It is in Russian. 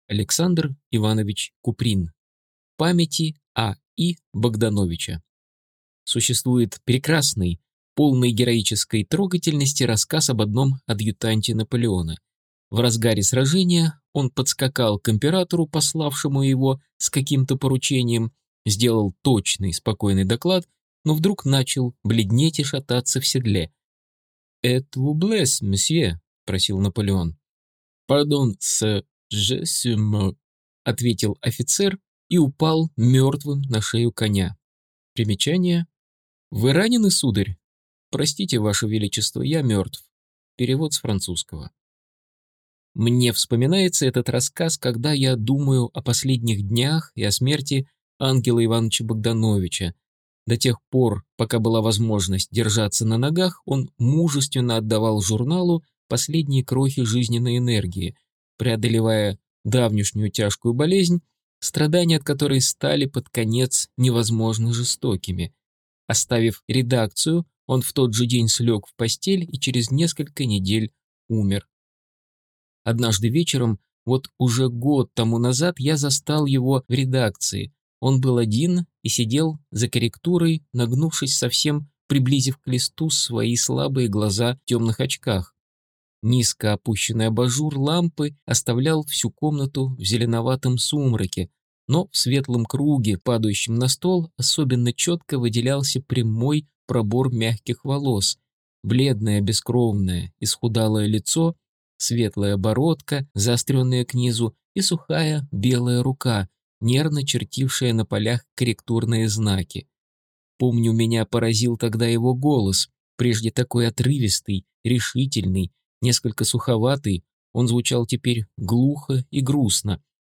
Александр Иванович Куприн. Памяти А.И. Богдановича. Существует прекрасный, полный героической трогательности рассказ об одном адъютанте Наполеона. В разгаре сражения он подскакал к императору, пославшему его с каким-то поручением, сделал точный, спокойный доклад, но вдруг начал бледнеть и шататься в седле. «Et vous blesse, monsieur?» – просил Наполеон. «Pardon, sir, je suis mort», – ответил офицер и упал мертвым на шею коня. Примечание. «Вы ранены, сударь?» «Простите, ваше величество, я мертв». Перевод с французского. Мне вспоминается этот рассказ, когда я думаю о последних днях и о смерти Ангела Ивановича Богдановича. До тех пор, пока была возможность держаться на ногах, он мужественно отдавал журналу последние крохи жизненной энергии, преодолевая давнишнюю тяжкую болезнь, страдания от которой стали под конец невозможно жестокими. Оставив редакцию, он в тот же день слег в постель и через несколько недель умер. Однажды вечером, вот уже год тому назад, я застал его в редакции. Он был один и сидел за корректурой, нагнувшись совсем, приблизив к листу свои слабые глаза в темных очках. Низко опущенный абажур лампы оставлял всю комнату в зеленоватом сумраке, но в светлом круге, падающем на стол, особенно четко выделялся прямой пробор мягких волос, бледное, бескровное, исхудалое лицо, светлая бородка, заостренная к низу, и сухая белая рука, нервно чертившая на полях корректурные знаки. Помню, меня поразил тогда его голос, прежде такой отрывистый, решительный, несколько суховатый, он звучал теперь глухо и грустно,